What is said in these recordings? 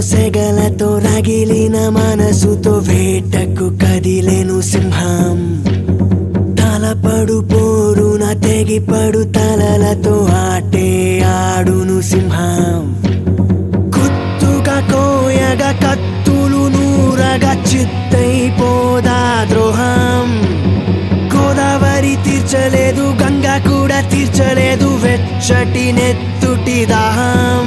సెగలతో రగిలిన మనసుతో వేటకు కదిలేను సింహం. తలపడు పోరున తెగిపడు తలలతో ఆటే ఆడును సింహం. కుత్తుగా కోయగా కత్తులు నూరగా చిత్తైపోదా ద్రోహం. గోదావరి తీర్చలేదు, గంగా కూడా తీర్చలేదు వెచ్చటి నెత్తుటి దాహం.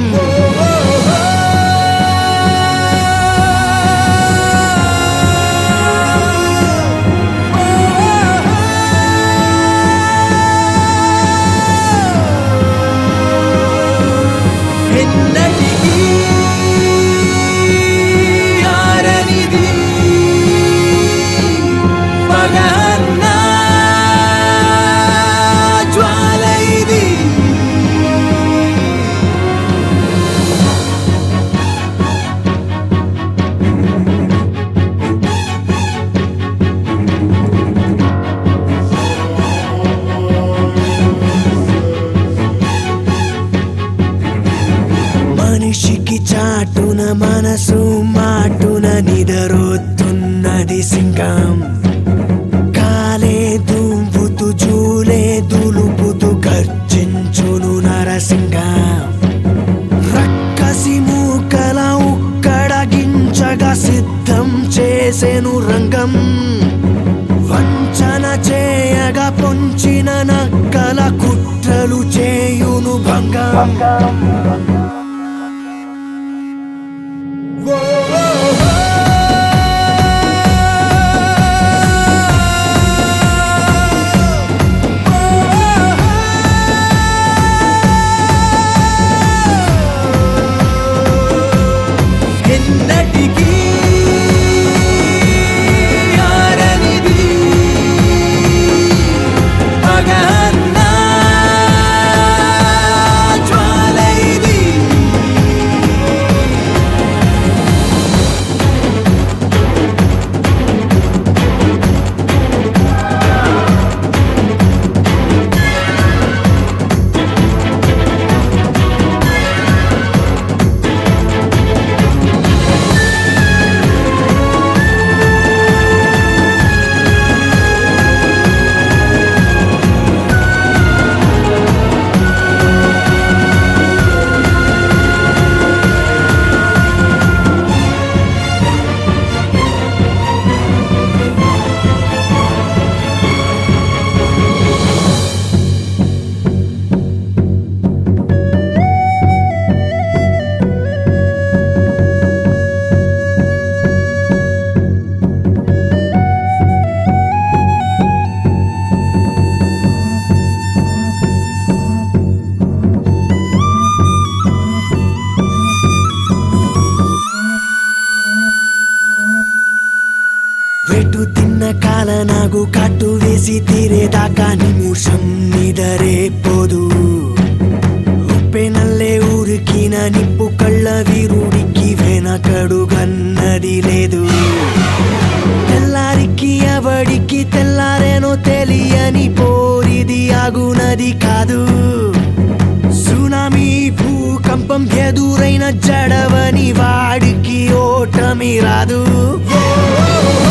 మనిషికి చాటున మనసు మాటున నిదరొత్తున్నది సింగం. కాలే దువ్వుతూ జూలే దులుపుతూ గర్జించును నరసింగం. రక్కసి మూకల ఉక్కడగించగా సిద్ధం చేసెను రంగం. వంచన చేయగా పొంచిన నక్కల కుట్రలు చేయును భంగం. వెటు తిన్న కాల నాగు కట్టు వేసి తీరేదాకా నిమిషం నిదరే పోదు. ఉప్పెనల్లే ఊరికిన నిప్పు కళ్ళ వీరుడికి వెనకడుగన్నది లేదు. తెల్లారికి ఎవడికి తెల్లారేనో తెలియని పోరిది ఆగునది కాదు. సునామీ భూకంపం ఎదురైన జడవని వాడికి ఓటమి రాదు.